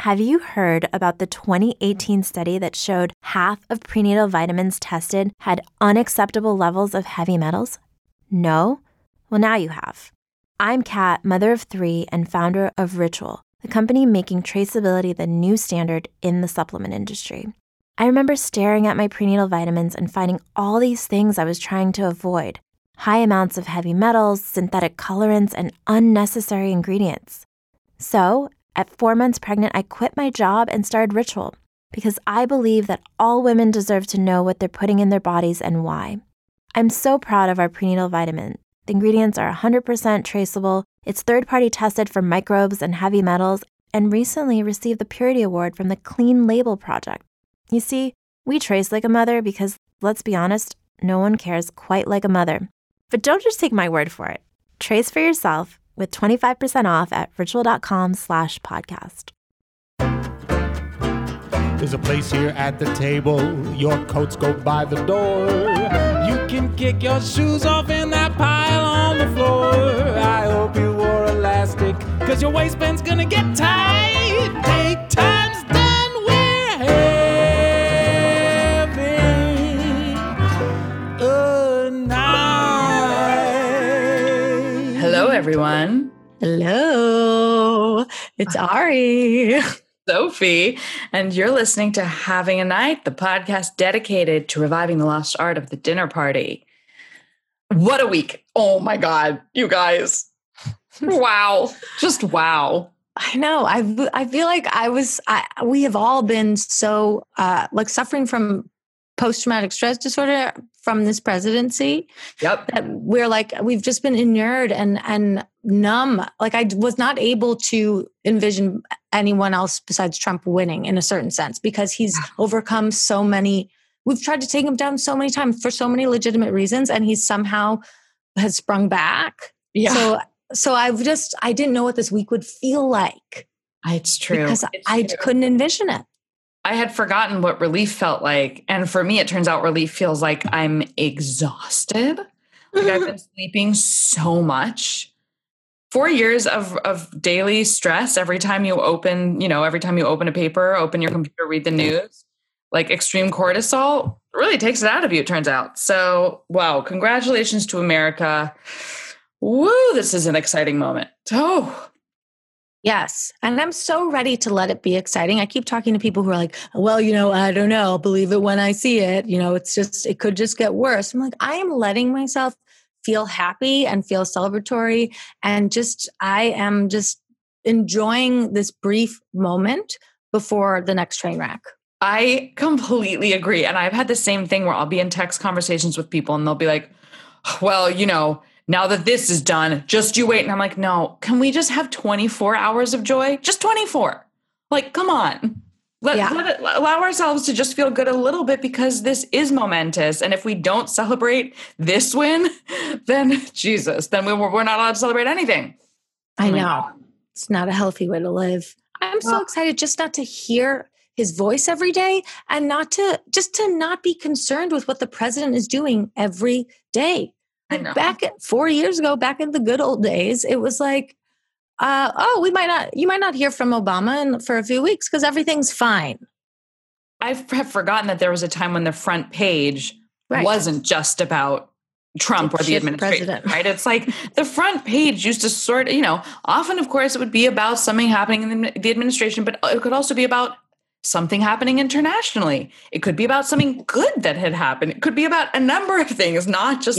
Have you heard about the 2018 study that showed half of prenatal vitamins tested had unacceptable levels of heavy metals? No? Well, now you have. I'm Kat, mother of 3 and founder of Ritual, the company making traceability the new standard in the supplement industry. I remember staring at my prenatal vitamins and finding all these things I was trying to avoid. High amounts of heavy metals, synthetic colorants, and unnecessary ingredients. So, at 4 months pregnant, I quit my job and started Ritual because I believe that all women deserve to know what they're putting in their bodies and why. I'm so proud of our prenatal vitamin. The ingredients are 100% traceable, it's third-party tested for microbes and heavy metals, and recently received the Purity Award from the Clean Label Project. You see, we trace like a mother because, let's be honest, no one cares quite like a mother. But don't just take my word for it. Trace for yourself with 25% off at ritual.com/podcast. There's a place here at the table. Your coats go by the door. You can kick your shoes off in that pile on the floor. I hope you wore elastic, cause your waistband's gonna get tight. Take time's done, we're having a night. Hello, everyone. Hello, it's Ari. Sophie, and you're listening to Having a Night, the podcast dedicated to reviving the lost art of the dinner party. What a week. Oh my God, you guys. Wow. Just wow. I know. I feel like we have all been so like suffering from post-traumatic stress disorder from this presidency. Yep. That we've just been inured and numb. Like I was not able to envision anyone else besides Trump winning in a certain sense because he's overcome so many. We've tried to take him down so many times for so many legitimate reasons, and he somehow has sprung back. Yeah. So I didn't know what this week would feel like. It's true. Because I couldn't envision it. I had forgotten what relief felt like. And for me, it turns out relief feels like I'm exhausted. Like I've been sleeping so much. 4 years of daily stress every time you open, a paper, open your computer, read the news, like extreme cortisol really takes it out of you, it turns out. So, wow, congratulations to America. Woo, this is an exciting moment. Oh, yes. And I'm so ready to let it be exciting. I keep talking to people who are like, well, I don't know. I'll believe it when I see it. It could just get worse. I'm like, I am letting myself feel happy and feel celebratory. And I am just enjoying this brief moment before the next train wreck. I completely agree. And I've had the same thing where I'll be in text conversations with people and they'll be like, well, now that this is done, just you wait. And I'm like, no, can we just have 24 hours of joy? Just 24. Like, come on. Allow ourselves to just feel good a little bit because this is momentous. And if we don't celebrate this win, then Jesus, then we're not allowed to celebrate anything. I know. It's not a healthy way to live. I'm so excited just not to hear his voice every day and not be concerned with what the president is doing every day. I know. 4 years ago, back in the good old days, it was like, you might not hear from Obama for a few weeks because everything's fine. I have forgotten that there was a time when the front page wasn't just about Trump or the administration, right? It's like the front page used to sort of, often, of course, it would be about something happening in the administration, but it could also be about something happening internationally. It could be about something good that had happened. It could be about a number of things, not just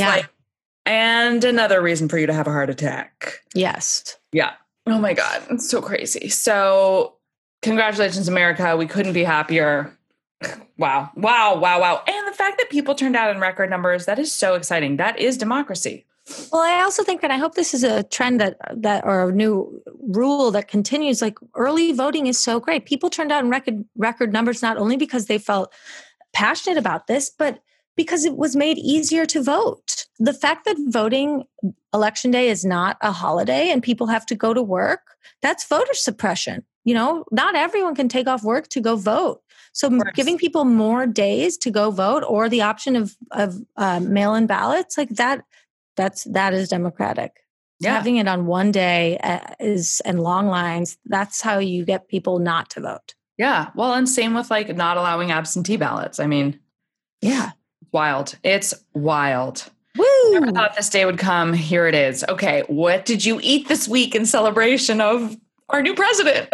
and another reason for you to have a heart attack. Yes. Yeah. Oh my God. It's so crazy. So congratulations, America. We couldn't be happier. Wow. And the fact that people turned out in record numbers, that is so exciting. That is democracy. Well, I also think that I hope this is a trend that or a new rule that continues. Like early voting is so great. People turned out in record numbers, not only because they felt passionate about this, but because it was made easier to vote. The fact that voting election day is not a holiday and people have to go to work, that's voter suppression. Not everyone can take off work to go vote. So giving people more days to go vote or the option of mail-in ballots like that is democratic. Yeah. Having it on one day and long lines, that's how you get people not to vote. Yeah. Well, and same with like not allowing absentee ballots. I mean, yeah. Wild. It's wild. Woo! Never thought this day would come. Here it is. Okay. What did you eat this week in celebration of our new president?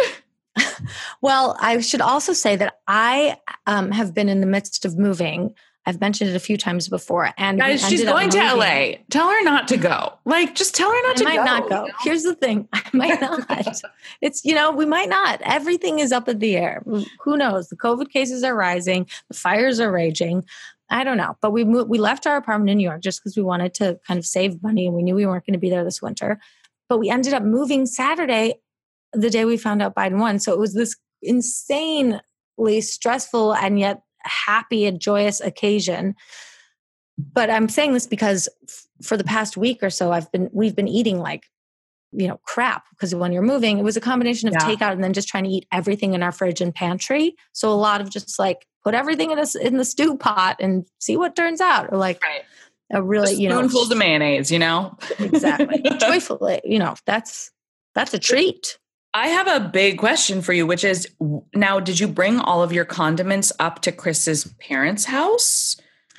Well, I should also say that I have been in the midst of moving. I've mentioned it a few times before. And guys, she's going to LA. Tell her not to go. Like, just tell her not to go. I might not go. You know? Here's the thing. I might not. It's, we might not. Everything is up in the air. Who knows? The COVID cases are rising. The fires are raging. I don't know. But we left our apartment in New York just because we wanted to kind of save money and we knew we weren't going to be there this winter. But we ended up moving Saturday, the day we found out Biden won. So it was this insanely stressful and yet happy and joyous occasion. But I'm saying this because for the past week or so, we've been eating like, crap, because when you're moving, it was a combination of takeout and then just trying to eat everything in our fridge and pantry. So a lot of just like put everything in the stew pot and see what turns out, or like a really, spoonfuls of mayonnaise, exactly. Joyfully, that's a treat. I have a big question for you, which is now, did you bring all of your condiments up to Chris's parents' house?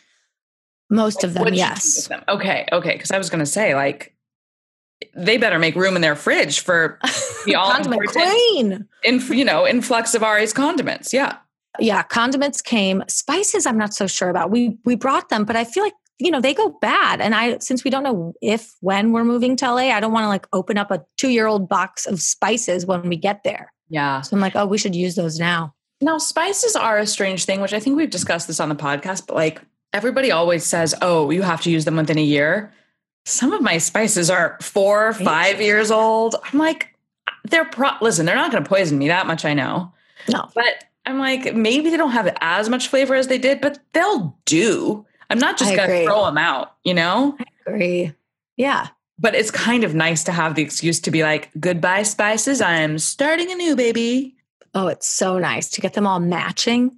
Most of them, yes. Them? Okay. Because I was going to say, like, they better make room in their fridge for the condiment queen. Influx of Ari's condiments. Yeah. Yeah. Condiments came. Spices, I'm not so sure about. We brought them, but I feel like, they go bad. And since we don't know when we're moving to LA, I don't want to like open up a 2-year-old box of spices when we get there. Yeah. So I'm like, we should use those now. Now, spices are a strange thing, which I think we've discussed this on the podcast, but like everybody always says, you have to use them within a year. Some of my spices are 4 or 5 years old. I'm like, listen, they're not going to poison me that much. I know. No. But I'm like, maybe they don't have as much flavor as they did, but they'll do. I'm not just going to throw them out, I agree. Yeah. But it's kind of nice to have the excuse to be like, goodbye spices. I'm starting anew, baby. Oh, it's so nice to get them all matching.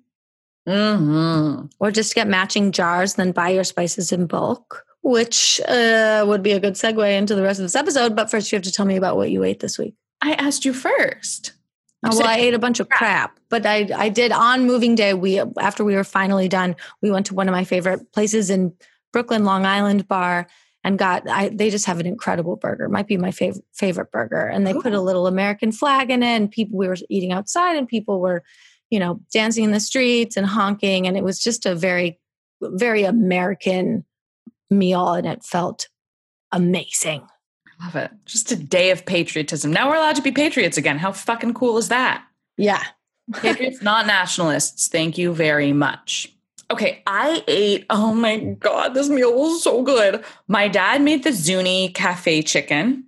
Mm-hmm. Or just get matching jars, then buy your spices in bulk, which would be a good segue into the rest of this episode. But first you have to tell me about what you ate this week. I asked you first. I ate a bunch of crap, but I did on moving day. After we were finally done, we went to one of my favorite places in Brooklyn, Long Island bar, and they just have an incredible burger. It might be my favorite burger. And they put a little American flag in it, and we were eating outside and people were, dancing in the streets and honking. And it was just a very, very American meal. And it felt amazing. Love it. Just a day of patriotism. Now we're allowed to be patriots again. How fucking cool is that? Yeah. Patriots, not nationalists. Thank you very much. Okay, I ate, oh my God, this meal was so good. My dad made the Zuni Cafe chicken.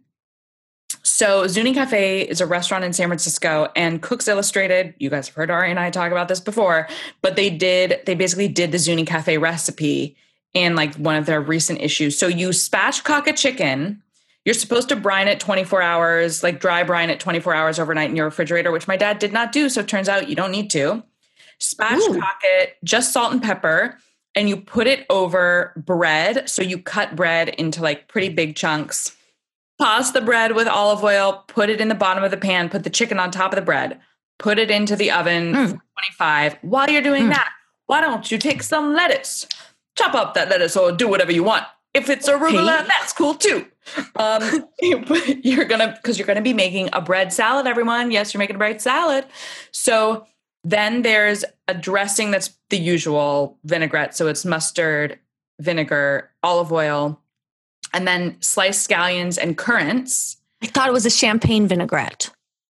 So Zuni Cafe is a restaurant in San Francisco, and Cooks Illustrated, you guys have heard Ari and I talk about this before, but they basically did the Zuni Cafe recipe in like one of their recent issues. So you spatchcock a chicken. You're supposed to brine it 24 hours, like dry brine it 24 hours overnight in your refrigerator, which my dad did not do. So it turns out you don't need to. Spatchcock it, just salt and pepper, and you put it over bread. So you cut bread into like pretty big chunks, toss the bread with olive oil, put it in the bottom of the pan, put the chicken on top of the bread, put it into the oven for 25. While you're doing that, why don't you take some lettuce, chop up that lettuce or do whatever you want. If it's arugula, that's cool too. You're gonna be making a bread salad, everyone. Yes, you're making a bread salad. So then there's a dressing that's the usual vinaigrette. So it's mustard, vinegar, olive oil, and then sliced scallions and currants. I thought it was a champagne vinaigrette.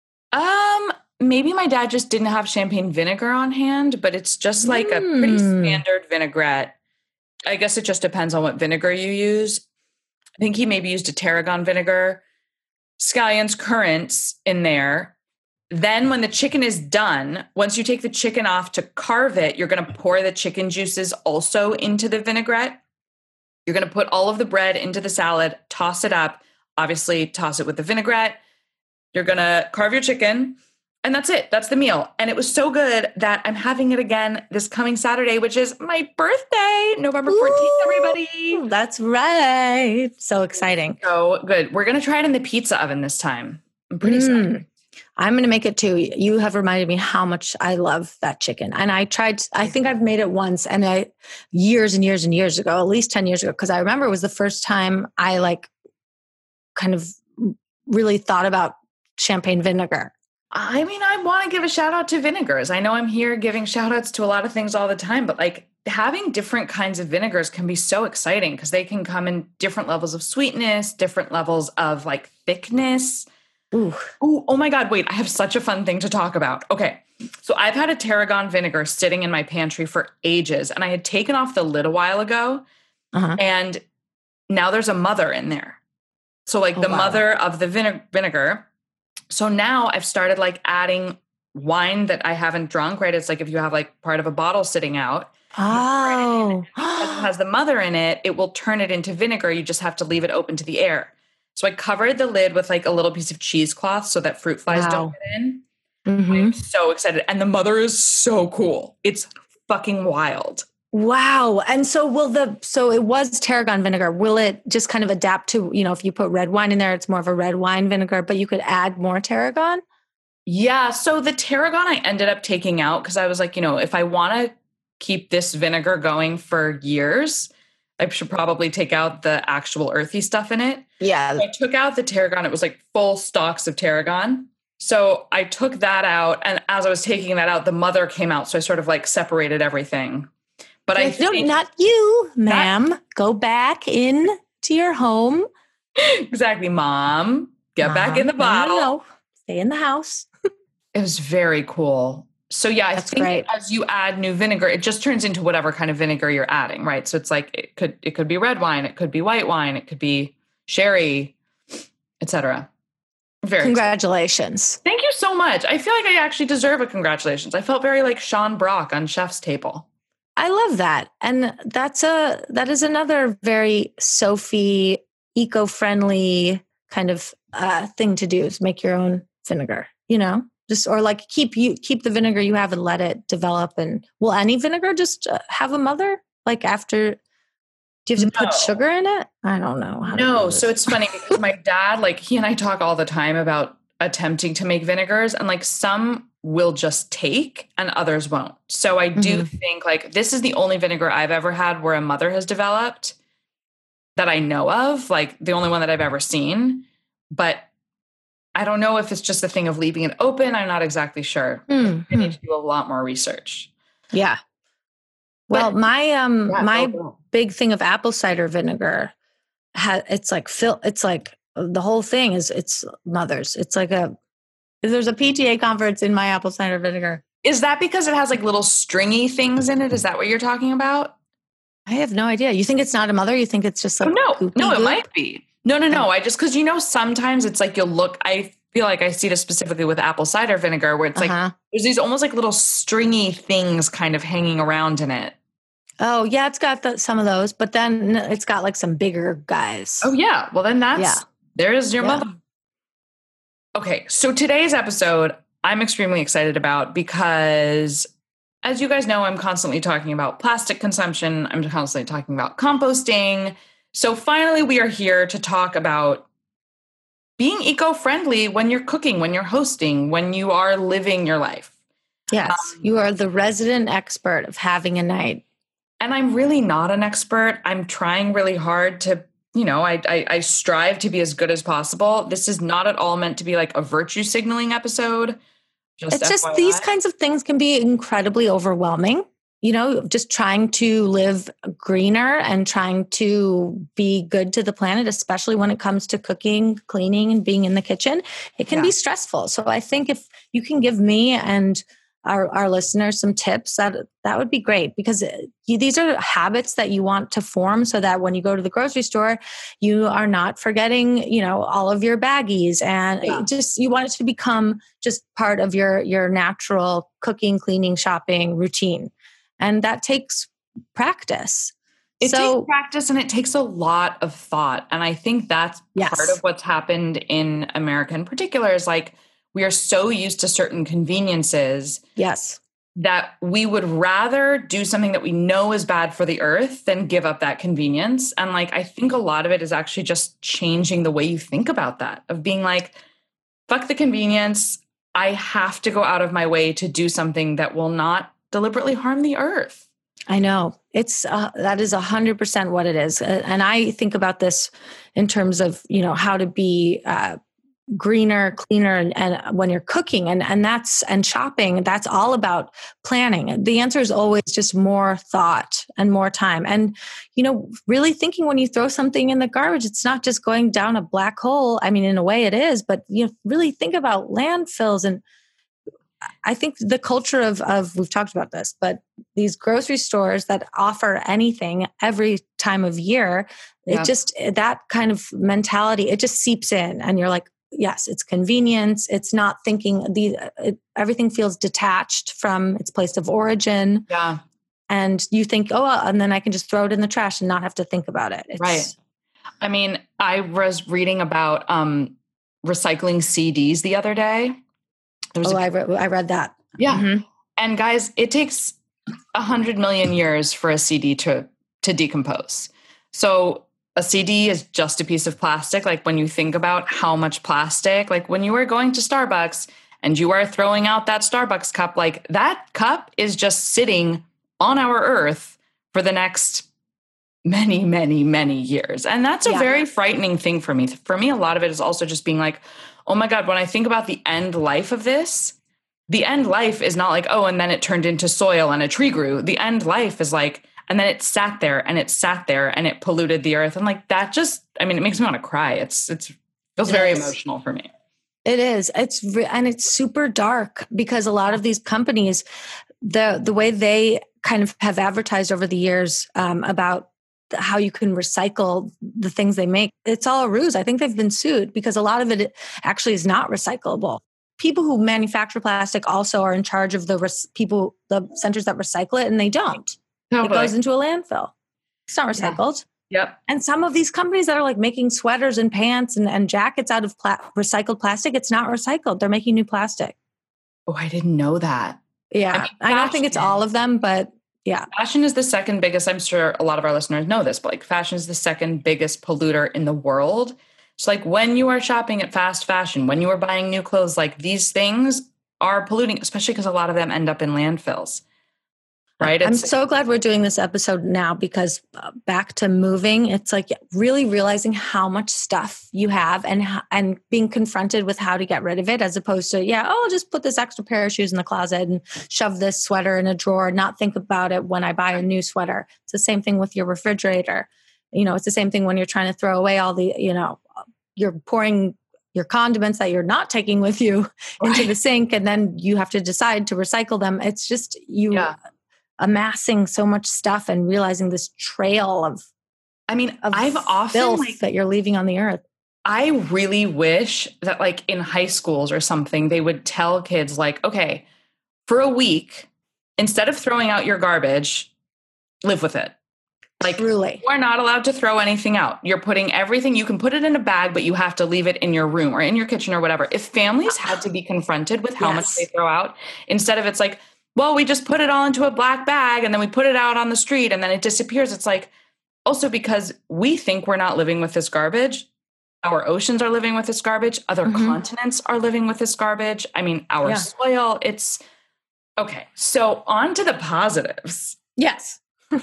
Maybe my dad just didn't have champagne vinegar on hand, but it's just like a pretty standard vinaigrette. I guess it just depends on what vinegar you use. I think he maybe used a tarragon vinegar, scallions, currants in there. Then when the chicken is done, once you take the chicken off to carve it, you're going to pour the chicken juices also into the vinaigrette. You're going to put all of the bread into the salad, toss it up, obviously toss it with the vinaigrette. You're going to carve your chicken, And that's it. That's the meal. And it was so good that I'm having it again this coming Saturday, which is my birthday, November 14th, everybody. That's right. So exciting. So good. We're going to try it in the pizza oven this time. I'm pretty excited. I'm going to make it too. You have reminded me how much I love that chicken. And I think I've made it once and years and years and years ago, at least 10 years ago, because I remember it was the first time I like kind of really thought about champagne vinegar. I mean, I want to give a shout out to vinegars. I know I'm here giving shout outs to a lot of things all the time, but like having different kinds of vinegars can be so exciting because they can come in different levels of sweetness, different levels of like thickness. Ooh, oh my God, wait, I have such a fun thing to talk about. Okay. So I've had a tarragon vinegar sitting in my pantry for ages and I had taken off the lid a while ago and now there's a mother in there. So like mother of the vinegar. So now I've started like adding wine that I haven't drunk, right? It's like if you have like part of a bottle sitting out. Oh. Because it has the mother in it, it will turn it into vinegar. You just have to leave it open to the air. So I covered the lid with like a little piece of cheesecloth so that fruit flies don't get in. I'm so excited. And the mother is so cool. It's fucking wild. Wow. And so so it was tarragon vinegar. Will it just kind of adapt to, if you put red wine in there, it's more of a red wine vinegar, but you could add more tarragon? Yeah. So the tarragon I ended up taking out because I was like, if I want to keep this vinegar going for years, I should probably take out the actual earthy stuff in it. Yeah. So I took out the tarragon. It was like full stalks of tarragon. So I took that out. And as I was taking that out, the mother came out. So I sort of like separated everything. But not you, ma'am. Go back in to your home. Exactly, Mom. Get back in the bottle. No. Stay in the house. It was very cool. So yeah, I think great. As you add new vinegar, it just turns into whatever kind of vinegar you're adding, right? So it's like it could be red wine, it could be white wine, it could be sherry, etc. Congratulations. Thank you so much. I feel like I actually deserve a congratulations. I felt very like Sean Brock on Chef's Table. I love that. And that is another very Sophie eco-friendly kind of thing to do is make your own vinegar, or like keep the vinegar you have and let it develop. And will any vinegar just have a mother? Like after, do you have to put sugar in it? I don't know. No. So it's funny because my dad, like he and I talk all the time about attempting to make vinegars and like some will just take and others won't. So I do think like this is the only vinegar I've ever had where a mother has developed that I know of, like the only one that I've ever seen. But I don't know if it's just a thing of leaving it open. I'm not exactly sure. I need to do a lot more research. Yeah. Well, my big thing of apple cider vinegar, it's like the whole thing is it's mothers. It's like there's a PTA conference in my apple cider vinegar. Is that because it has like little stringy things in it? Is that what you're talking about? I have no idea. You think it's not a mother? You think it's just like no, it might be. No. I just, cause sometimes it's like I feel like I see this specifically with apple cider vinegar where it's like, there's these almost like little stringy things kind of hanging around in it. Oh yeah. It's got some of those, but then it's got like some bigger guys. Oh yeah. Well then there's your mother. Okay. So today's episode, I'm extremely excited about because as you guys know, I'm constantly talking about plastic consumption. I'm constantly talking about composting. So finally, we are here to talk about being eco-friendly when you're cooking, when you're hosting, when you are living your life. Yes, you are the resident expert of having a night. And I'm really not an expert. I'm trying really hard to, I strive to be as good as possible. This is not at all meant to be like a virtue signaling episode. It's just these kinds of things can be incredibly overwhelming. Just trying to live greener and trying to be good to the planet, especially when it comes to cooking, cleaning, and being in the kitchen, it can be stressful. So I think if you can give me and our listeners some tips, that would be great because these are habits that you want to form so that when you go to the grocery store, you are not forgetting, all of your baggies and you want it to become just part of your natural cooking, cleaning, shopping routine. And that takes practice. It takes practice and it takes a lot of thought. And I think that's part of what's happened in America in particular is like, we are so used to certain conveniences. Yes. That we would rather do something that we know is bad for the earth than give up that convenience. And like, I think a lot of it is actually just changing the way you think about that, of being like, fuck the convenience. I have to go out of my way to do something that will not deliberately harm the earth. I know it's that is 100% what it is. And I think about this in terms of, how to be greener, cleaner, and when you're cooking and shopping, that's all about planning. The answer is always just more thought and more time. And, really thinking when you throw something in the garbage, it's not just going down a black hole. I mean, in a way it is, but really think about landfills. And I think the culture of we've talked about this, but these grocery stores that offer anything every time of year, it just, that kind of mentality, it just seeps in and you're like, yes, it's convenience. It's not thinking everything feels detached from its place of origin. Yeah. And you think, oh, well, and then I can just throw it in the trash and not have to think about it. Right. I mean, I was reading about recycling CDs the other day. I read that. Yeah. Mm-hmm. And guys, it takes 100 million years for a CD to decompose. So a CD is just a piece of plastic. Like when you think about how much plastic, like when you are going to Starbucks and you are throwing out that Starbucks cup, like that cup is just sitting on our earth for the next many, many, many years. And that's a very frightening thing for me. For me, a lot of it is also just being like, oh my God, when I think about the end life of this, the end life is not like, oh, and then it turned into soil and a tree grew. The end life is like, and then it sat there and it polluted the earth. And like that just, I mean, it makes me want to cry. It feels very emotional for me. It is. And it's super dark because a lot of these companies, the way they kind of have advertised over the years about how you can recycle the things they make, it's all a ruse. I think they've been sued because a lot of it actually is not recyclable. People who manufacture plastic also are in charge of the centers that recycle it, and they don't. It goes into a landfill. It's not recycled. Yep. And some of these companies that are like making sweaters and pants and jackets out of recycled plastic, it's not recycled. They're making new plastic. Oh, I didn't know that. Yeah. I don't think it's all of them, but yeah. Fashion is the second biggest, I'm sure a lot of our listeners know this, but like fashion is the second biggest polluter in the world. So like when you are shopping at fast fashion, when you are buying new clothes, like these things are polluting, especially because a lot of them end up in landfills. Right. I'm so glad we're doing this episode now because back to moving, it's like really realizing how much stuff you have and being confronted with how to get rid of it as opposed to, I'll just put this extra pair of shoes in the closet and shove this sweater in a drawer, not think about it when I buy a new sweater. It's the same thing with your refrigerator. It's the same thing when you're trying to throw away all the, you're pouring your condiments that you're not taking with you into the sink and then you have to decide to recycle them. It's just amassing so much stuff and realizing this trail of I've often filth that you're leaving on the earth. I really wish that like in high schools or something, they would tell kids like, okay, for a week, instead of throwing out your garbage, live with it. Like Truly. You are not allowed to throw anything out. You're putting everything, you can put it in a bag, but you have to leave it in your room or in your kitchen or whatever. If families had to be confronted with how much they throw out, instead of it's like, well, we just put it all into a black bag and then we put it out on the street and then it disappears. It's like, also because we think we're not living with this garbage. Our oceans are living with this garbage. Other continents are living with this garbage. I mean, our soil, it's okay. So on to the positives. Yes.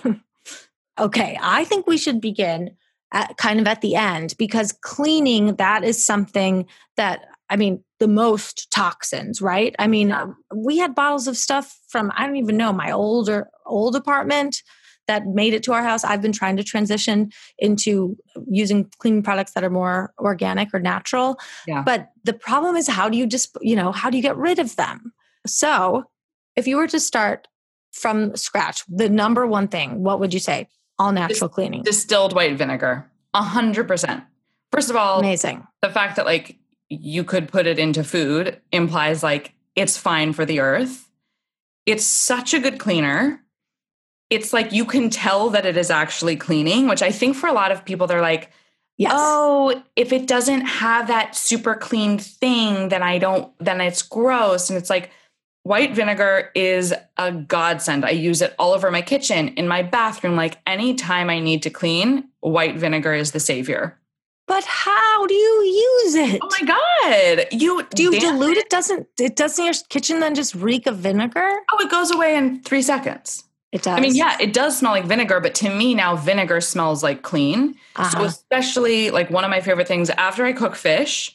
Okay. I think we should begin at the end because cleaning, that is something that, the most toxins, right? We had bottles of stuff from, I don't even know, my old apartment that made it to our house. I've been trying to transition into using cleaning products that are more organic or natural. Yeah. But the problem is how do you get rid of them? So if you were to start from scratch, the number one thing, what would you say? All natural cleaning. Distilled white vinegar, 100%. First of all, amazing. The fact that like you could put it into food implies like it's fine for the earth. It's such a good cleaner. It's like you can tell that it is actually cleaning, which I think for a lot of people, they're like, Yes. oh, if it doesn't have that super clean thing, then it's gross. And it's like, white vinegar is a godsend. I use it all over my kitchen, in my bathroom. Like anytime I need to clean, white vinegar is the savior. But how do you use it? Oh my God. Do you dilute it? Doesn't your kitchen then just reek of vinegar? Oh, it goes away in 3 seconds. It does. I mean, yeah, it does smell like vinegar, but to me now vinegar smells like clean. So especially like one of my favorite things after I cook fish,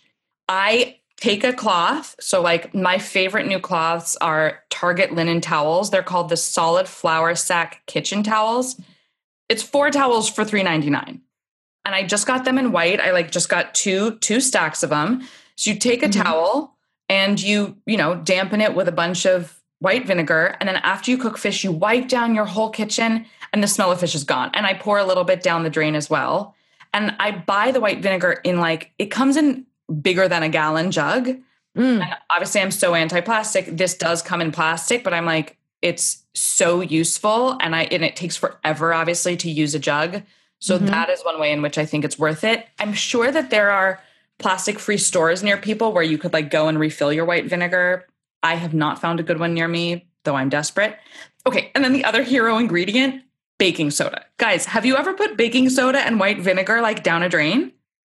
I take a cloth. So like my favorite new cloths are Target linen towels. They're called the Solid Flour Sack kitchen towels. It's 4 towels for $3.99. And I just got them in white. I like just got two stacks of them. So you take a towel and you dampen it with a bunch of white vinegar. And then after you cook fish, you wipe down your whole kitchen and the smell of fish is gone. And I pour a little bit down the drain as well. And I buy the white vinegar in it comes in bigger than a gallon jug. And obviously I'm so anti-plastic. This does come in plastic, but I'm like, it's so useful. And it takes forever, obviously, to use a jug. So that is one way in which I think it's worth it. I'm sure that there are plastic-free stores near people where you could go and refill your white vinegar. I have not found a good one near me, though I'm desperate. Okay, and then the other hero ingredient, baking soda. Guys, have you ever put baking soda and white vinegar down a drain?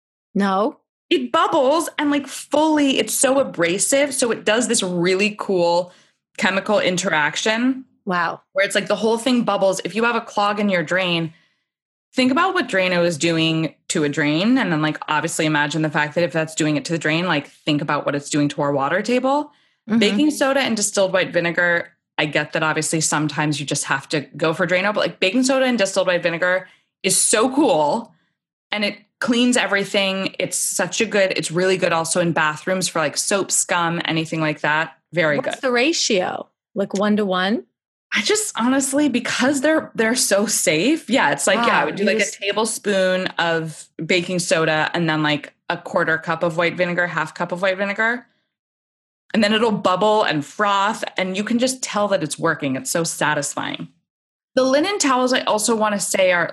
No. It bubbles and it's so abrasive. So it does this really cool chemical interaction. Wow. Where it's the whole thing bubbles. If you have a clog in your drain, think about what Drano is doing to a drain. And then obviously imagine the fact that if that's doing it to the drain, think about what it's doing to our water table. Baking soda and distilled white vinegar. I get that obviously sometimes you just have to go for Drano, but baking soda and distilled white vinegar is so cool and it cleans everything. It's really good also in bathrooms for soap, scum, anything like that. Very good. What's the ratio? 1-to-1? I just honestly, because they're so safe. Yeah. It's I would do a tablespoon of baking soda and then a quarter cup of white vinegar, half cup of white vinegar. And then it'll bubble and froth and you can just tell that it's working. It's so satisfying. The linen towels I also want to say are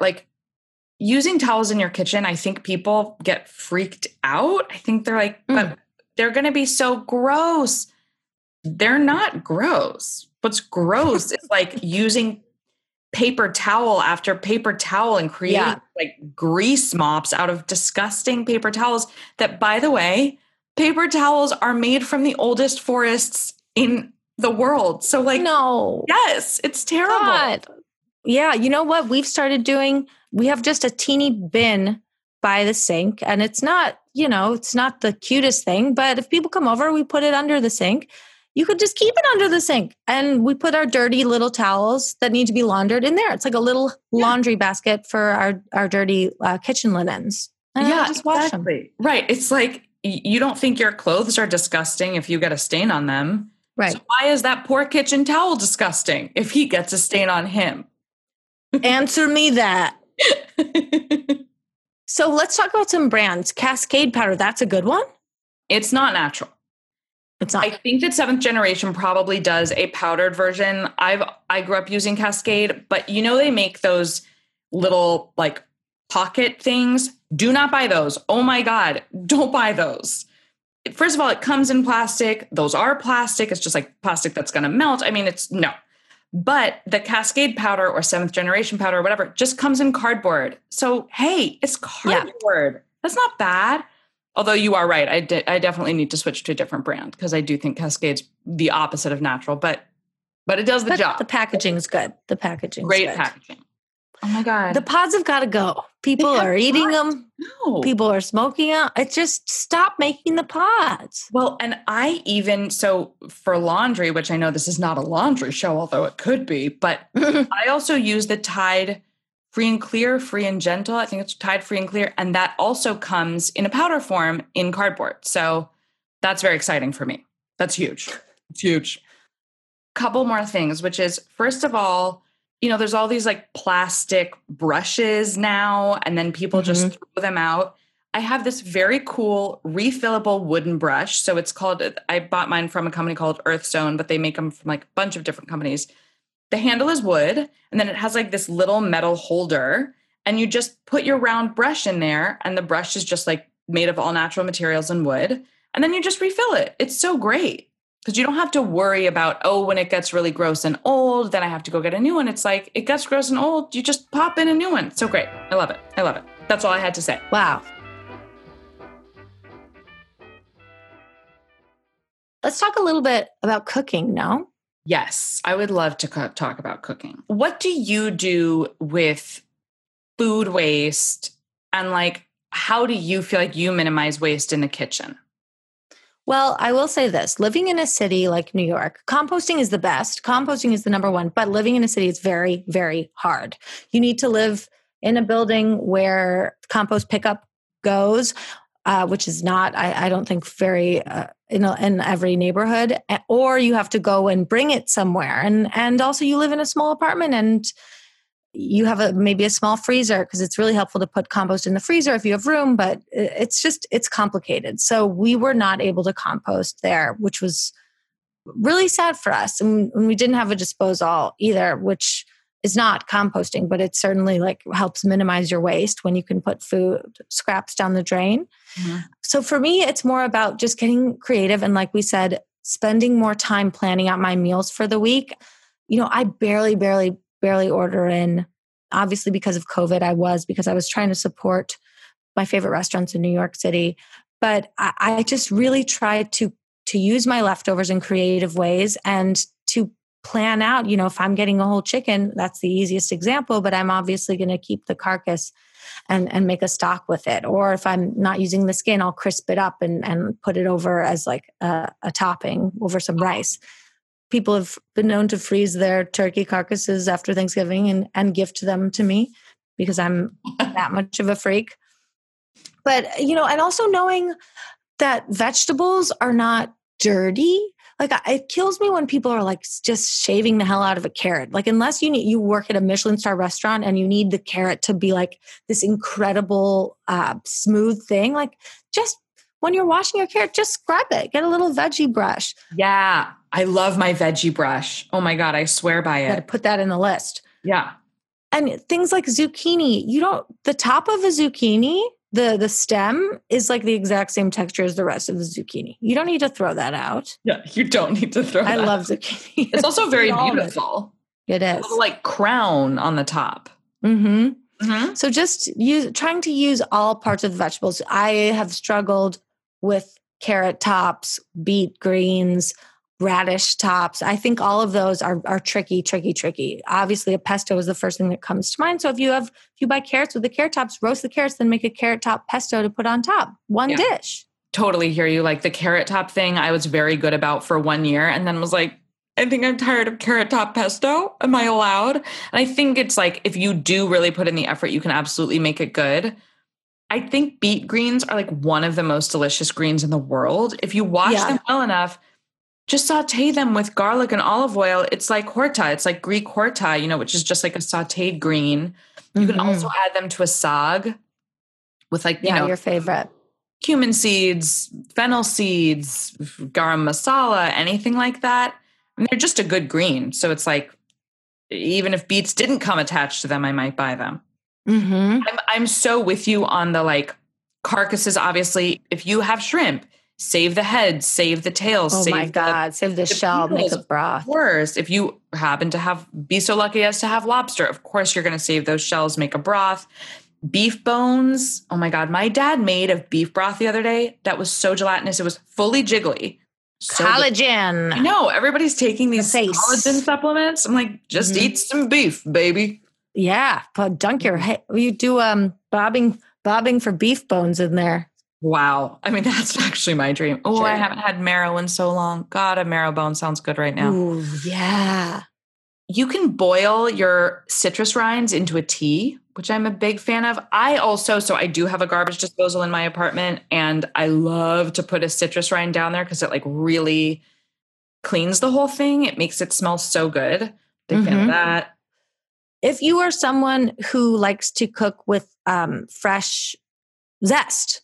using towels in your kitchen. I think people get freaked out. I think they're but they're going to be so gross. They're not gross. What's gross is using paper towel after paper towel and creating grease mops out of disgusting paper towels that, by the way, paper towels are made from the oldest forests in the world. So no. Yes, it's terrible. God. Yeah. You know what we've started doing? We have just a teeny bin by the sink and it's not, it's not the cutest thing, but if people come over, we put it under the sink. You could just keep it under the sink and we put our dirty little towels that need to be laundered in there. It's like a little laundry basket for our dirty kitchen linens. And just wash them. Right. It's you don't think your clothes are disgusting if you get a stain on them. Right. So why is that poor kitchen towel disgusting if he gets a stain on him? Answer me that. So let's talk about some brands. Cascade powder. That's a good one. It's not natural. It's not. I think that 7th Generation probably does a powdered version. I grew up using Cascade, but they make those little pocket things. Do not buy those. Oh my God, don't buy those. First of all, it comes in plastic. Those are plastic. It's just plastic that's going to melt. I mean, it's no. But the Cascade powder or 7th Generation powder or whatever just comes in cardboard. So, hey, it's cardboard. Yeah. That's not bad. Although you are right. I definitely need to switch to a different brand because I do think Cascade's the opposite of natural, but it does the job. The packaging's good. The packaging's great good. Packaging. Oh my God. The pods have got to go. People are eating them. No. People are smoking them. It just stop making the pods. Well, and so for laundry, which I know this is not a laundry show, although it could be, but I also use the Tide Free and Clear, Free and Gentle. I think it's Tide Free and Clear. And that also comes in a powder form in cardboard. So that's very exciting for me. That's huge. It's huge. Couple more things, which is, first of all, there's all these plastic brushes now, and then people just throw them out. I have this very cool refillable wooden brush. So it's called, I bought mine from a company called Earthstone, but they make them from a bunch of different companies. The handle is wood, and then it has this little metal holder, and you just put your round brush in there, and the brush is just like made of all natural materials and wood. And then you just refill it. It's so great because you don't have to worry about, oh, when it gets really gross and old, then I have to go get a new one. It's like, it gets gross and old, you just pop in a new one. It's so great. I love it. I love it. That's all I had to say. Wow. Let's talk a little bit about cooking, no? Yes, I would love to talk about cooking. What do you do with food waste, and like, how do you feel like you minimize waste in the kitchen? Well, I will say this, living in a city like New York, composting is the best. Composting is the number one, but living in a city is very, very hard. You need to live in a building where compost pickup goes, which is not, I don't think, very in every neighborhood, or you have to go and bring it somewhere. And also you live in a small apartment and you have maybe a small freezer, because it's really helpful to put compost in the freezer if you have room, but it's complicated. So we were not able to compost there, which was really sad for us. And we didn't have a disposal either, which is not composting, but it certainly like helps minimize your waste when you can put food scraps down the drain. Mm-hmm. So for me, it's more about just getting creative. And like we said, spending more time planning out my meals for the week. I barely order in, obviously because of COVID, because I was trying to support my favorite restaurants in New York City. But I just really tried to use my leftovers in creative ways and to plan out, if I'm getting a whole chicken, that's the easiest example, but I'm obviously going to keep the carcass and make a stock with it. Or if I'm not using the skin, I'll crisp it up and put it over as like a topping over some rice. People have been known to freeze their turkey carcasses after Thanksgiving and gift them to me because I'm that much of a freak. But, and also knowing that vegetables are not dirty. Like, it kills me when people are like just shaving the hell out of a carrot. Like, unless you work at a Michelin star restaurant and you need the carrot to be like this incredible smooth thing, like just when you're washing your carrot, just scrub it. Get a little veggie brush. Yeah, I love my veggie brush. Oh my God, I swear by it. Got to put that in the list. Yeah. And things like zucchini, the top of a zucchini, the stem is like the exact same texture as the rest of the zucchini. You don't need to throw that out. Yeah, you don't need to throw that out. I love zucchini. It's also very beautiful. It is. A little like crown on the top. Mm-hmm. Mm-hmm. So just trying to use all parts of the vegetables. I have struggled with carrot tops, beet greens, radish tops. I think all of those are tricky. Obviously, a pesto is the first thing that comes to mind. So if you buy carrots with the carrot tops, roast the carrots, then make a carrot top pesto to put on top. One dish. Totally hear you. Like the carrot top thing, I was very good about for 1 year, and then was like, I think I'm tired of carrot top pesto. Am I allowed? And I think it's like, if you do really put in the effort, you can absolutely make it good. I think beet greens are like one of the most delicious greens in the world. If you wash them well enough, just saute them with garlic and olive oil. It's like horta. It's like Greek horta, which is just like a sauteed green. You can also add them to a sag with like, your favorite cumin seeds, fennel seeds, garam masala, anything like that. And they're just a good green. So it's like, even if beets didn't come attached to them, I might buy them. Mm-hmm. I'm so with you on the like carcasses. Obviously, if you have shrimp, save the heads, save the tails. Oh my God, save the shell, make a broth. Of course, if you happen to be so lucky as to have lobster, of course you're going to save those shells, make a broth. Beef bones. Oh my God, my dad made a beef broth the other day that was so gelatinous. It was fully jiggly. So collagen. Good. I know everybody's taking these collagen supplements. I'm like, just eat some beef, baby. Yeah, but dunk your head. You do bobbing for beef bones in there. Wow. I mean, that's actually my dream. Oh, sure. I haven't had marrow in so long. God, a marrow bone sounds good right now. Ooh, yeah. You can boil your citrus rinds into a tea, which I'm a big fan of. So I do have a garbage disposal in my apartment, and I love to put a citrus rind down there because it like really cleans the whole thing. It makes it smell so good. Big fan of that. If you are someone who likes to cook with fresh zest,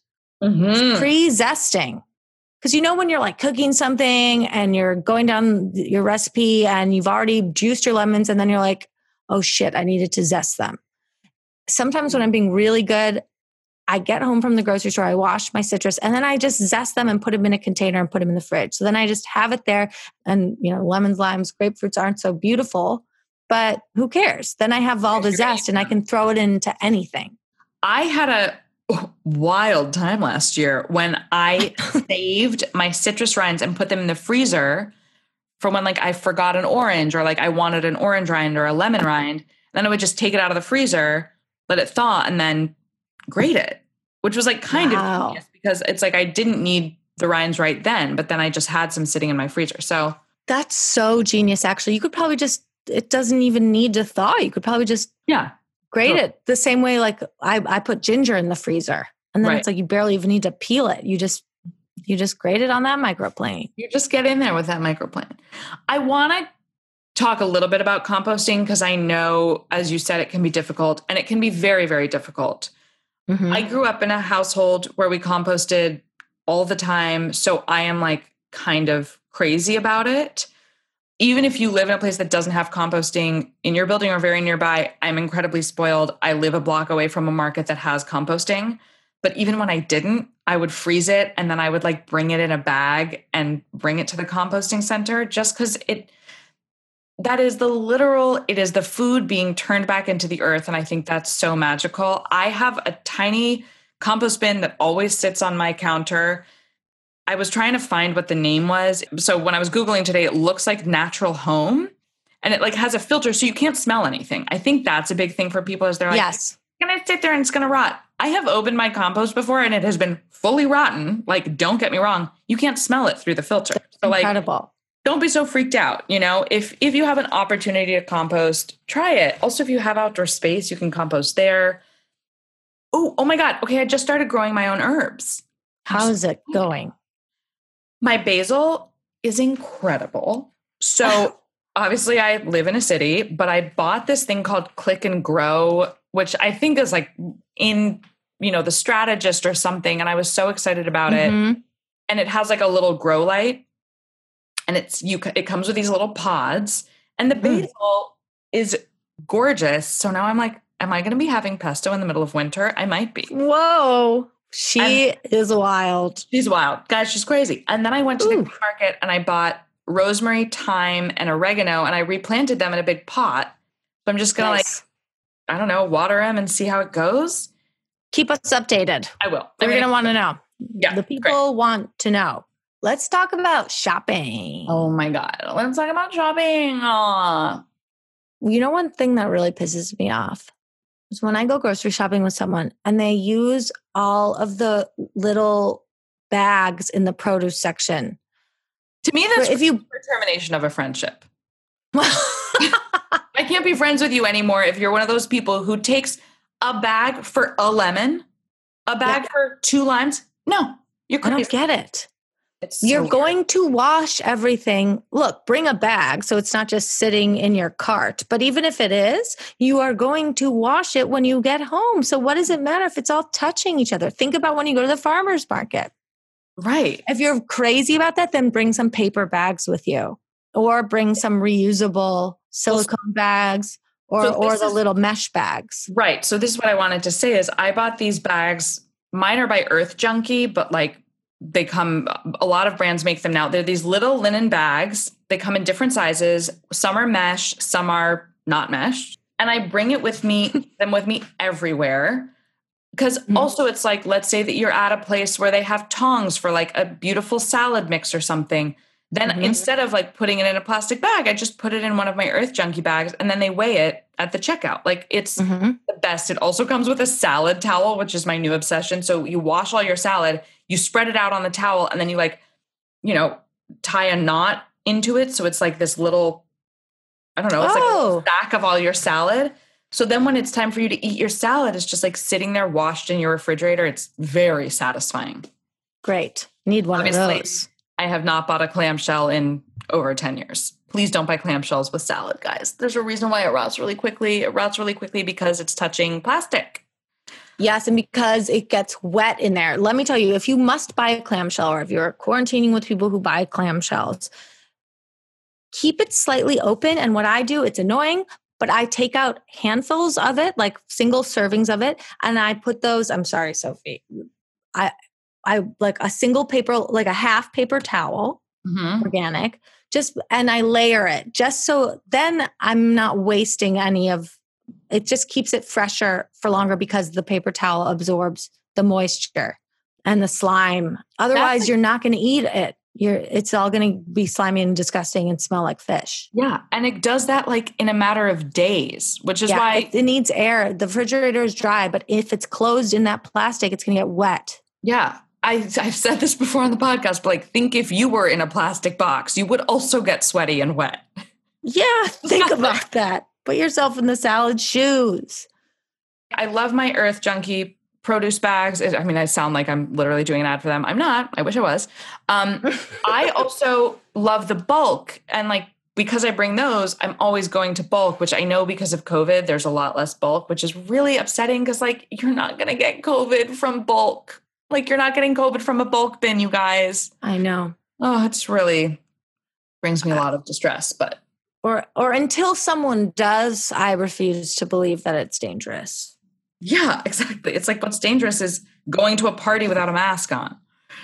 pre-zesting, because when you're like cooking something and you're going down your recipe and you've already juiced your lemons and then you're like, oh shit, I needed to zest them. sometimes when I'm being really good, I get home from the grocery store, I wash my citrus, and then I just zest them and put them in a container and put them in the fridge. So then I just have it there. And, lemons, limes, grapefruits aren't so beautiful, but who cares? Then I have all the zest and I can throw it into anything. I had a wild time last year when I saved my citrus rinds and put them in the freezer for when I forgot an orange or I wanted an orange rind or a lemon rind. Then I would just take it out of the freezer, let it thaw, and then grate it, which was kind of genius because it's I didn't need the rinds right then, but then I just had some sitting in my freezer. So that's so genius. Actually, you could probably it doesn't even need to thaw. You could probably just grate it the same way. I put ginger in the freezer and then it's you barely even need to peel it. You just grate it on that microplane. You just get in there with that microplane. I want to talk a little bit about composting because I know, as you said, it can be difficult and it can be very, very difficult. Mm-hmm. I grew up in a household where we composted all the time. So I am kind of crazy about it. Even if you live in a place that doesn't have composting in your building or very nearby, I'm incredibly spoiled. I live a block away from a market that has composting. But even when I didn't, I would freeze it and then I would bring it in a bag and bring it to the composting center just because that is it is the food being turned back into the earth. And I think that's so magical. I have a tiny compost bin that always sits on my counter. I was trying to find what the name was. So when I was Googling today, it looks like Natural Home and it has a filter so you can't smell anything. I think that's a big thing for people is they're yes, it's going to sit there and it's going to rot. I have opened my compost before and it has been fully rotten. Don't get me wrong. You can't smell it through the filter. So incredible. Don't be so freaked out. If you have an opportunity to compost, try it. Also, if you have outdoor space, you can compost there. Oh my God. Okay. I just started growing my own herbs. How's it going? My basil is incredible. So obviously I live in a city, but I bought this thing called Click and Grow, which I think is in, the Strategist or something. And I was so excited about it. And it has a little grow light. And it comes with these little pods and the basil is gorgeous. So now I'm am I going to be having pesto in the middle of winter? I might be. Whoa. She is wild. She's wild. Guys, she's crazy. And then I went to the market and I bought rosemary, thyme, and oregano and I replanted them in a big pot. So I'm just going to water them and see how it goes. Keep us updated. I will. We're going to want to know. Yeah. The people want to know. Let's talk about shopping. Oh my God. Let's talk about shopping. One thing that really pisses me off is when I go grocery shopping with someone and they use all of the little bags in the produce section. To me, that's termination of a friendship. I can't be friends with you anymore if you're one of those people who takes a bag for a lemon, a bag for 2 limes. No, you're crazy. I don't get it. You're going to wash everything. Look, bring a bag so it's not just sitting in your cart. But even if it is, you are going to wash it when you get home. So what does it matter if it's all touching each other? Think about when you go to the farmer's market. Right. If you're crazy about that, then bring some paper bags with you or bring some reusable silicone bags or the little mesh bags. Right. So this is what I wanted to say is I bought these bags. Mine are by Earth Junkie, but a lot of brands make them now. They're these little linen bags. They come in different sizes. Some are mesh, some are not mesh. And I bring them with me everywhere. Because also it's let's say that you're at a place where they have tongs for a beautiful salad mix or something. Then instead of putting it in a plastic bag, I just put it in one of my Earth Junkie bags and then they weigh it at the checkout. It's the best. It also comes with a salad towel, which is my new obsession. So you wash all your salad, you spread it out on the towel and then you tie a knot into it. So it's this little, I don't know, it's a little stack of all your salad. So then when it's time for you to eat your salad, it's just sitting there washed in your refrigerator. It's very satisfying. Great. Need one Obviously, of those. I have not bought a clamshell in over 10 years. Please don't buy clamshells with salad, guys. There's a reason why it rots really quickly. It rots really quickly because it's touching plastic. Yes, and because it gets wet in there. Let me tell you, if you must buy a clamshell or if you're quarantining with people who buy clamshells, keep it slightly open. And what I do, it's annoying, but I take out handfuls of it, like single servings of it. And I put those, I'm sorry, Sophie. I like a single paper, like a half paper towel, organic, and I layer it just so then I'm not wasting any of it. Just keeps it fresher for longer because the paper towel absorbs the moisture and the slime. Otherwise, you're not going to eat it. It's all going to be slimy and disgusting and smell like fish. Yeah. And it does that like in a matter of days, which is why it needs air. The refrigerator is dry, but if it's closed in that plastic, it's going to get wet. Yeah. I've said this before on the podcast, but like, think if you were in a plastic box, you would also get sweaty and wet. Yeah. Think about that. Put yourself in the salad shoes. I love my Earth Junkie produce bags. I mean, I sound like I'm literally doing an ad for them. I'm not. I wish I was. I also love the bulk. And like, because I bring those, I'm always going to bulk, which I know because of COVID, there's a lot less bulk, which is really upsetting because like, you're not going to get COVID from bulk. Like you're not getting COVID from a bulk bin, you guys. I know. Oh, it's really brings me a lot of distress, but. Or until someone does, I refuse to believe that it's dangerous. Yeah, exactly. It's like what's dangerous is going to a party without a mask on.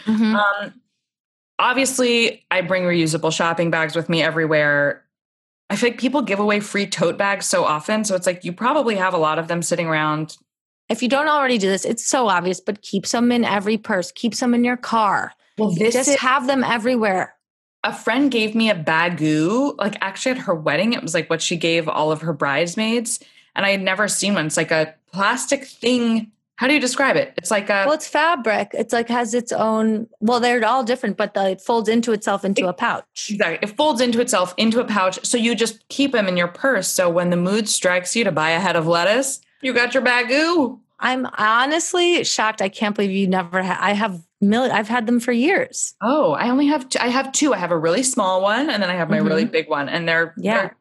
Obviously, I bring reusable shopping bags with me everywhere. I feel like people give away free tote bags so often. So it's like you probably have a lot of them sitting around. If you don't already do this, it's so obvious, but keep some in every purse. Keep some in your car. Well, have them everywhere. A friend gave me a bagoo, like actually at her wedding. It was like what she gave all of her bridesmaids. And I had never seen one. It's like a plastic thing. How do you describe it? It's like well, it's fabric. It's like has its own, well, they're all different, but it folds into itself into a pouch. Exactly. It folds into itself into a pouch. So you just keep them in your purse. So when the mood strikes you to buy a head of lettuce, you got your bagoo. I'm honestly shocked. I can't believe you never had. I've had them for years. Oh, I only have two. I have two. I have a really small one and then I have my really big one and they're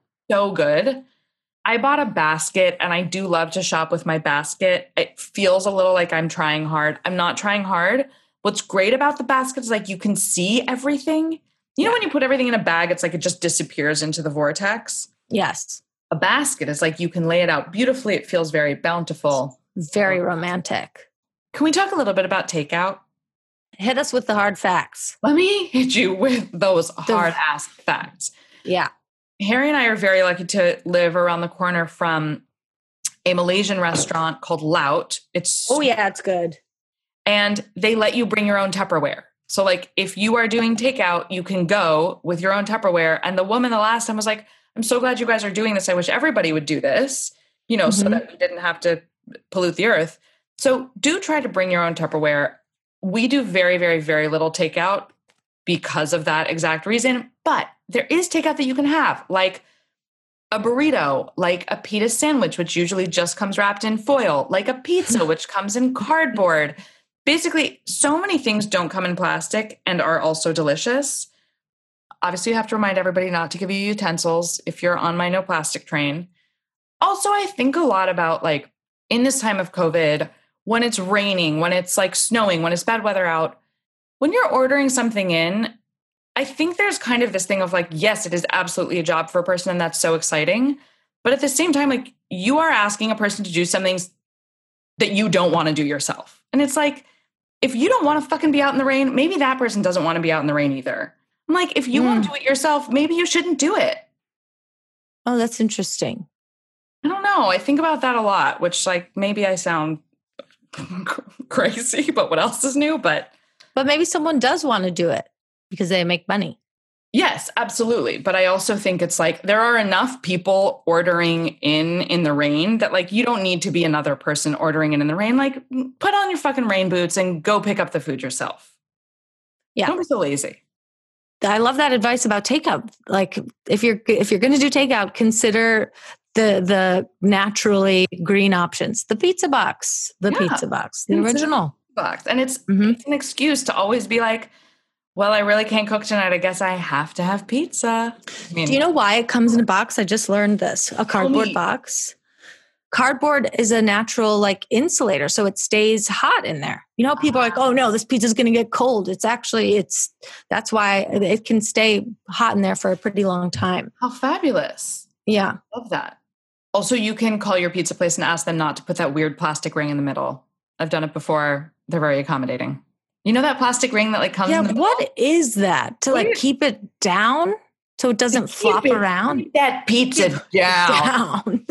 so good. I bought a basket and I do love to shop with my basket. It feels a little like I'm trying hard. I'm not trying hard. What's great about the basket is like you can see everything. You know, when you put everything in a bag, it's like it just disappears into the vortex. Yes. A basket is like you can lay it out beautifully. It feels very bountiful. Very romantic. Can we talk a little bit about takeout? Hit us with the hard facts. Let me hit you with those hard-ass facts. Yeah. Harry and I are very lucky to live around the corner from a Malaysian restaurant called Laut. It's good. And they let you bring your own Tupperware. So like if you are doing takeout, you can go with your own Tupperware. And the woman the last time was like, I'm so glad you guys are doing this. I wish everybody would do this, you know, so that we didn't have to pollute the earth. So do try to bring your own Tupperware. We do very, very, very little takeout because of that exact reason. But there is takeout that you can have, like a burrito, like a pita sandwich, which usually just comes wrapped in foil, like a pizza, which comes in cardboard. Basically, so many things don't come in plastic and are also delicious. Obviously, you have to remind everybody not to give you utensils if you're on my no plastic train. Also, I think a lot about like in this time of COVID, when it's raining, when it's like snowing, when it's bad weather out, when you're ordering something in, I think there's kind of this thing of like, yes, it is absolutely a job for a person and that's so exciting. But at the same time, like you are asking a person to do something that you don't want to do yourself. And it's like, if you don't want to fucking be out in the rain, maybe that person doesn't want to be out in the rain either. I'm like, if you won't do it yourself, maybe you shouldn't do it. Oh, that's interesting. I don't know. I think about that a lot, which like maybe I sound crazy, but what else is new? But maybe someone does want to do it because they make money. Yes, absolutely. But I also think it's like there are enough people ordering in the rain that like you don't need to be another person ordering in the rain. Like put on your fucking rain boots and go pick up the food yourself. Yeah. Don't be so lazy. I love that advice about takeout. Like if you're going to do takeout, consider the naturally green options, the pizza box, the original box. And it's an excuse to always be like, well, I really can't cook tonight. I guess I have to have pizza. I mean, do you know why it comes in a box? I just learned this. A cardboard box. Cardboard is a natural like insulator, so it stays hot in there. You know, people are like, "Oh no, this pizza's going to get cold." That's why it can stay hot in there for a pretty long time. How fabulous! Yeah, love that. Also, you can call your pizza place and ask them not to put that weird plastic ring in the middle. I've done it before. They're very accommodating. You know that plastic ring that like comes in the middle? What is that? To like keep it down so it doesn't flop around? Keep that pizza down.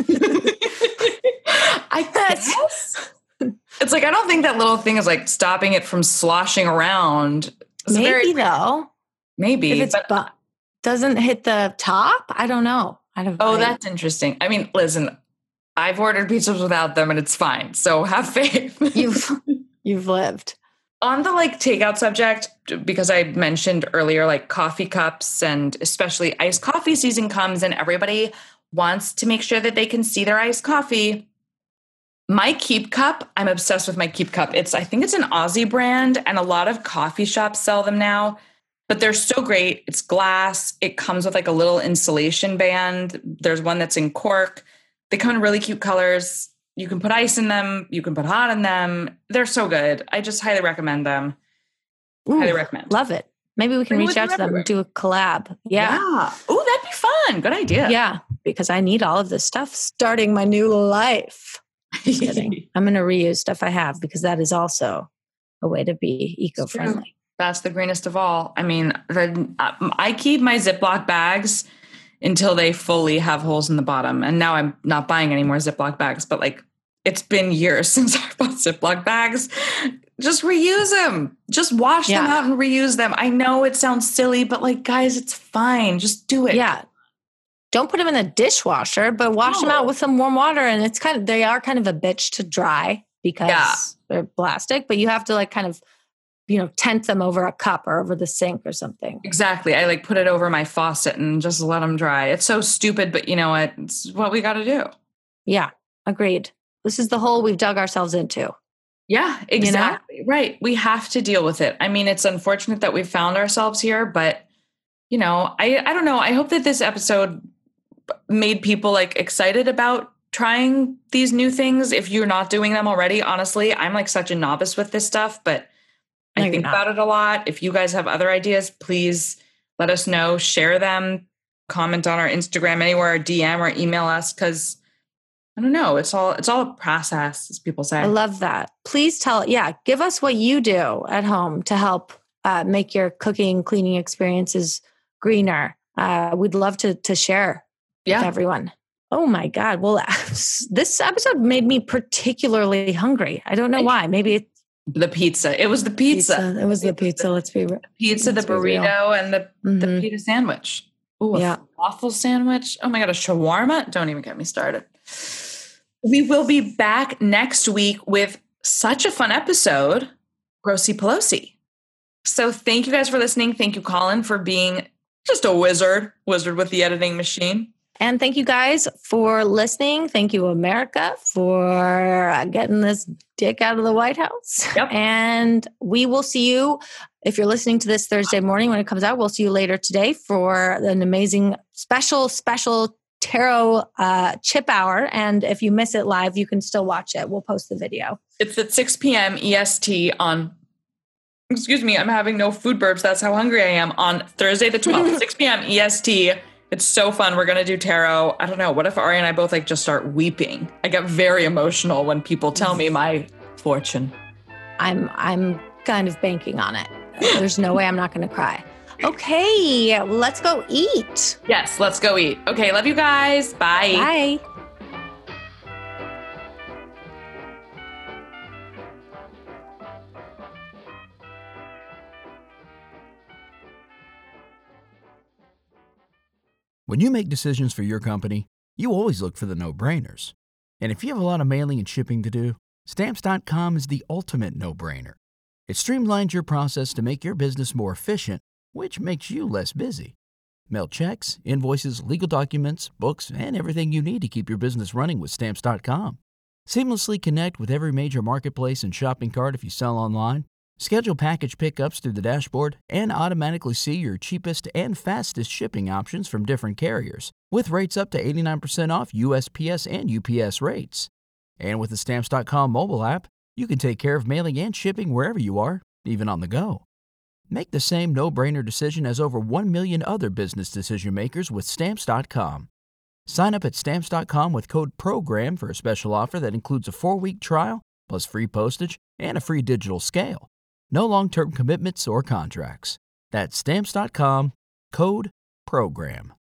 I guess. It's like, I don't think that little thing is like stopping it from sloshing around. It's maybe though. Maybe. If it's doesn't hit the top? I don't know. That's interesting. I mean, listen, I've ordered pizzas without them and it's fine. So have faith. You've lived. On the like takeout subject, because I mentioned earlier, like coffee cups and especially iced coffee season comes and everybody wants to make sure that they can see their iced coffee. My Keep Cup, I'm obsessed with my Keep Cup. I think it's an Aussie brand and a lot of coffee shops sell them now, but they're so great. It's glass. It comes with like a little insulation band. There's one that's in cork. They come in really cute colors. You can put ice in them. You can put hot in them. They're so good. I just highly recommend them. Highly recommend. Love it. Maybe we can reach out to them and do a collab. Yeah. Oh, that'd be fun. Good idea. Yeah. Because I need all of this stuff starting my new life. Just kidding. I'm going to reuse stuff I have because that is also a way to be eco-friendly. That's the greenest of all. I mean, I keep my Ziploc bags until they fully have holes in the bottom. And now I'm not buying any more Ziploc bags, but like it's been years since I bought Ziploc bags. Just reuse them. Just wash them out and reuse them. I know it sounds silly, but like, guys, it's fine. Just do it. Yeah. Don't put them in the dishwasher, but wash them out with some warm water. And they are kind of a bitch to dry because they're plastic, but you have to like kind of, tent them over a cup or over the sink or something. Exactly. I like put it over my faucet and just let them dry. It's so stupid, but you know what? It's what we got to do. Yeah. Agreed. This is the hole we've dug ourselves into. Yeah, exactly. Right. We have to deal with it. I mean, it's unfortunate that we found ourselves here, but I don't know. I hope that this episode made people like excited about trying these new things. If you're not doing them already, honestly, I'm like such a novice with this stuff, but I think about it a lot. If you guys have other ideas, please let us know, share them, comment on our Instagram, anywhere, DM or email us. Cause I don't know. It's all a process, as people say. I love that. Please give us what you do at home to help make your cooking, cleaning experiences greener. We'd love to share with everyone. Oh my God. Well, this episode made me particularly hungry. I don't know why. Maybe it's the pizza. It was the pizza. It was the pizza. Let's be real. Pizza, the burrito, and the pita sandwich. Ooh, a waffle sandwich. Oh my God, a shawarma. Don't even get me started. We will be back next week with such a fun episode, Grossy Pelosi. So thank you guys for listening. Thank you, Colin, for being just a wizard with the editing machine. And thank you guys for listening. Thank you, America, for getting this dick out of the White House. Yep. And we will see you, if you're listening to this Thursday morning when it comes out, we'll see you later today for an amazing special tarot chip hour. And if you miss it live, you can still watch it. We'll post the video. It's at 6 p.m. EST on, excuse me, I'm having no food burps. That's how hungry I am, on Thursday the 12th, 6 p.m. EST. It's so fun. We're going to do tarot. I don't know. What if Ari and I both like just start weeping? I get very emotional when people tell me my fortune. I'm kind of banking on it. There's no way I'm not going to cry. Okay, let's go eat. Yes, let's go eat. Okay, love you guys. Bye. Bye. When you make decisions for your company, you always look for the no-brainers. And if you have a lot of mailing and shipping to do, Stamps.com is the ultimate no-brainer. It streamlines your process to make your business more efficient, which makes you less busy. Mail checks, invoices, legal documents, books, and everything you need to keep your business running with Stamps.com. Seamlessly connect with every major marketplace and shopping cart if you sell online. Schedule package pickups through the dashboard and automatically see your cheapest and fastest shipping options from different carriers, with rates up to 89% off USPS and UPS rates. And with the Stamps.com mobile app, you can take care of mailing and shipping wherever you are, even on the go. Make the same no-brainer decision as over 1 million other business decision makers with Stamps.com. Sign up at Stamps.com with code PROGRAM for a special offer that includes a 4-week trial, plus free postage and a free digital scale. No long-term commitments or contracts. That's Stamps.com, code PROGRAM.